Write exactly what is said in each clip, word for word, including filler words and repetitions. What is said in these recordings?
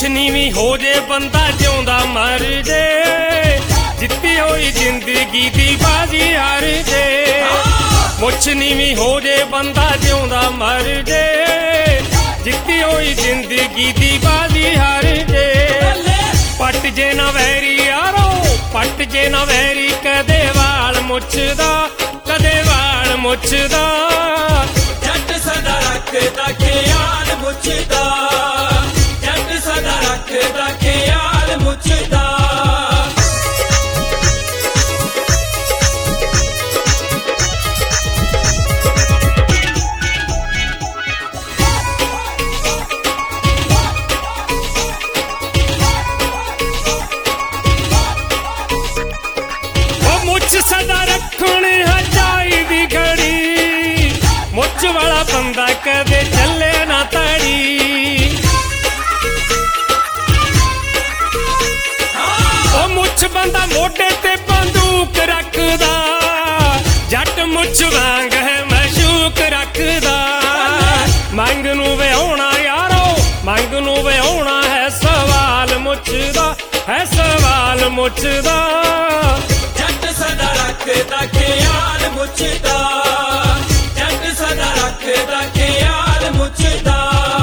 ਮੁੱਛ ਨੀਵੀਂ ਹੋ ਜੇ ਬੰਦਾ ਜਿਉਂਦਾ ਮਰ ਜੇ, ਜਿੱਤੀ ਹੋਈ ਜ਼ਿੰਦਗੀ ਦੀ ਬਾਜ਼ੀ ਹਾਰ ਜੇ। ਮੁੱਛ ਨੀਵੀਂ ਹੋ ਜੇ ਬੰਦਾ ਜਿਉਂਦਾ ਮਰ ਜੇ, ਜਿੱਤੀ ਹੋਈ ਜ਼ਿੰਦਗੀ ਦੀ ਬਾਜ਼ੀ ਹਾਰ ਜੇ। ਪੱਟ ਜੇ ਨਾ ਵੈਰੀ ਯਾਰੋ, ਪੱਟ ਜੇ ਨਾ ਵੈਰੀ, ਕਦੇ ਵਾਲ ਮੁੱਛਦਾ ਕਦੇ ਵਾਲ ਮੁੱਛਦਾ। ਜੱਟ ਸਦਾ ਰੱਖਦਾ ਖਿਆਲ ਮੁੱਛਦਾ, ਜੱਟ ਸਦਾ ਰੱਖਦਾ ਖਿਆਲ ਮੁੱਛਦਾ। ਮੁੱਛ ਸਦਾ ਰੱਖਣ ਹਜਾਈ ਦੀ ਘੜੀ, ਮੁੱਛ ਵਾਲਾ ਬੰਦਾ ਕਦੇ ਚੱਲੇ ਨਾ ਤੜੀ। ਉਹ ਮੁੱਛ ਬੰਦਾ ਮੋਢੇ ਤੇ ਬੰਦੂਕ ਰੱਖਦਾ, ਜੱਟ ਮੁੱਛ ਵਾਂਗ ਹੈ ਮਸ਼ੂਕ ਰੱਖਦਾ। ਮੰਗ ਨੂੰ ਵਿਆਹੁਣਾ ਯਾਰੋ, ਮੰਗ ਨੂੰ ਵਿਆਹੁਣਾ ਹੈ ਸਵਾਲ ਮੁੱਛ ਦਾ, ਹੈ ਸਵਾਲ ਮੁੱਛ ਦਾ। ਸਦਾ ਰੱਖਦਾ ਖਿਆਲ ਮੁੱਛਦਾ, ਜੱਟ ਸਦਾ ਰੱਖਦਾ ਖਿਆਲ ਮੁੱਛਦਾ।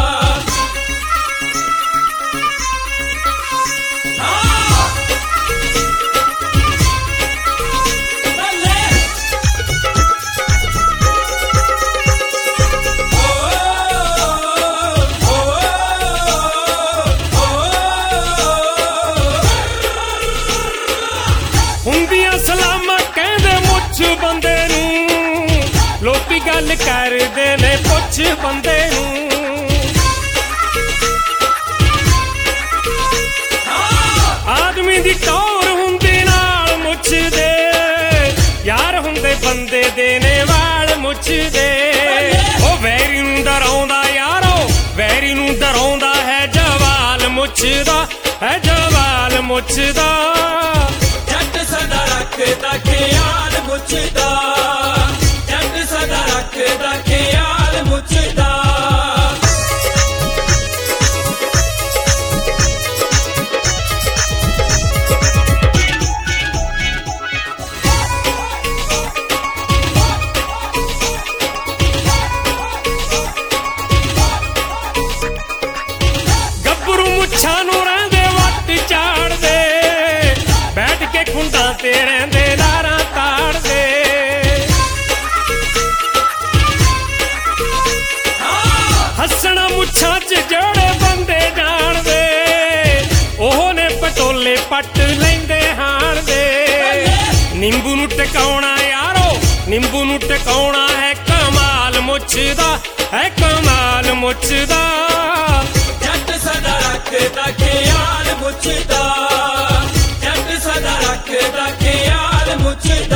ਹੁੰਦੀਆਂ ਸਲਾਮਾਂ ਕਹਿੰਦੇ ਮੁੱਛ ਬੰਦੇ ਨੂੰ, ਲੋਕੀ ਗੱਲ ਕਰਦੇ ਨੇ ਪੁੱਛ ਬੰਦੇ ਨੂੰ। ਆਦਮੀ ਦੀ ਟੌਰ ਹੁੰਦੀ ਨਾਲ ਮੁੱਛ ਦੇ, ਯਾਰ ਹੁੰਦੇ ਬੰਦੇ ਦੇ ਨੇ ਵਾਲ ਮੁੱਛ ਦੇ। ਉਹ ਵੈਰੀ ਨੂੰ ਡਰਾਉਂਦਾ ਯਾਰੋ, ਵੈਰੀ ਨੂੰ ਡਰਾਉਂਦਾ ਹੈ ਜਵਾਲ ਮੁੱਛ ਦਾ, ਹੈ ਜਵਾਲ ਮੁੱਛ ਦਾ। ਸਦਾ ਰੱਖਦਾ ਖਿਆਲ ਮੁੱਛਦਾ, ਜੱਟ ਸਦਾ ਰੱਖਦਾ ਖਿਆਲ ਮੁੱਛਦਾ। ਗੱਭਰੂ ਮੁੱਛਾਂ ਨੂੰ ਰਹਿੰਦੇ ਵੱਟ ਝਾੜਦੇ, ਬੈਠ ਕੇ ਖੁੰਡਾਂ ਤੇ ਰਹਿੰਦੇ ਲਾਰਾਂ ਤਾੜਦੇ। ਹੱਸਣਾ ਮੁੱਛਾਂ ਚ ਜਿਹੜੇ ਬੰਦੇ ਜਾਣਦੇ, ਉਹ ਨੇ ਪਟੋਲੇ ਪੱਟ ਲੈਂਦੇ ਹਾਣਦੇ। ਨਿੰਬੂ ਨੂੰ ਟਿਕਾਉਣਾ ਯਾਰੋ, ਨਿੰਬੂ ਨੂੰ ਟਿਕਾਉਣਾ ਹੈ ਕਮਾਲ ਮੁੱਛ ਦਾ, ਹੈ ਕਮਾਲ ਮੁੱਛ ਦਾ। ਜੱਟ ਸਦਾ ਰੱਖਦਾ ਖਿਆਲ ਮੁੱਛਦਾ, ਜੱਟ ਸਦਾ ਰੱਖਦਾ ਖਿਆਲ ਮੁੱਛਦਾ।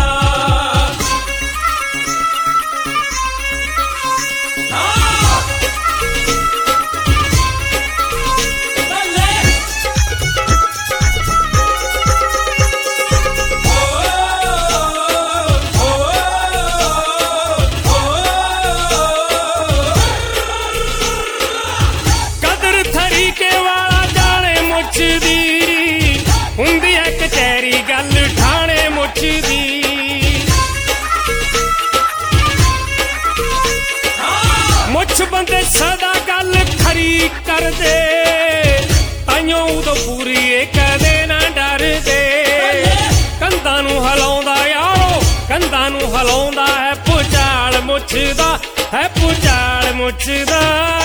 ਕਦਰ ਤਰੀਕੇ ਵਾਲਾ ਜਾਣੇ ਮੁੱਛ ਦੀ, ਹੁੰਦੀ ਹੈ ਕਚਹਿਰੀ ਗੱਲ ਠਾਣੇ ਮੁੱਛ ਦੀ। ਮੁੱਛ ਬੰਦੇ ਸਦਾ ਗੱਲ ਖਰੀ ਕਰਦੇ, ਤਾਈਓ ਉਦੋਂ ਪੂਰੀ ਇਹ ਕਦੇ ਨਾ ਡਰਦੇ। ਕੰਧਾਂ ਨੂੰ ਹਿਲਾਉਂਦਾ ਯਾਰੋ, ਕੰਧਾਂ ਨੂੰ ਹਿਲਾਉਂਦਾ ਹੈ ਭੁਚਾਲ ਮੁੱਛ ਦਾ, ਹੈ ਭੁਚਾਲ ਮੁੱਛ ਦਾ।